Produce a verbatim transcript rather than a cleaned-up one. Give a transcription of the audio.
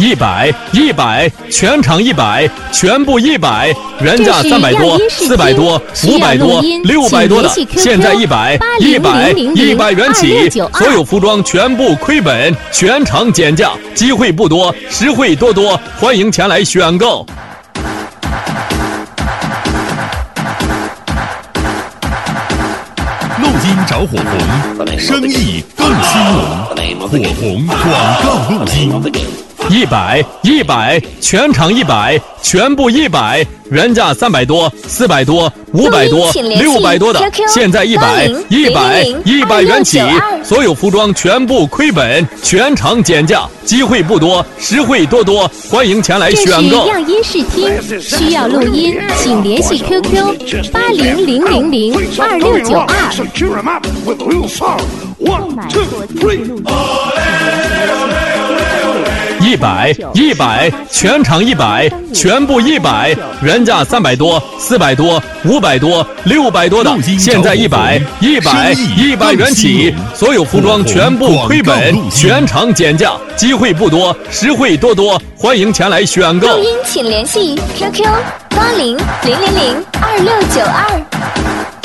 一百一百，全场一百，全部一百，原价三百多、四百多、五百多、六百多的，现在一百一百一百元起，所有服装全部亏本，全场减价，机会不多，实惠多多，欢迎前来选购。 陆金找火红，生意更兴隆。火红广告陆金。 一百一百，全场一百，全部一百，原价三百多、四百多、五百多、六百多的，现在一百一百一百元起，所有服装全部亏本，全场减价，机会不多，实惠多多，欢迎前来选购。 这是样音视听，需要录音，请联系 Q Q 八零零零零二六九二。购买或定制录音。 一百一百，全场一百，全部一百，原价三百多、四百多、五百多、六百多的，现在一百一百一百元起，所有服装全部亏本，全场减价，机会不多，实惠多多，欢迎前来选购。 录音请联系 Q Q 八零零零零二六九二。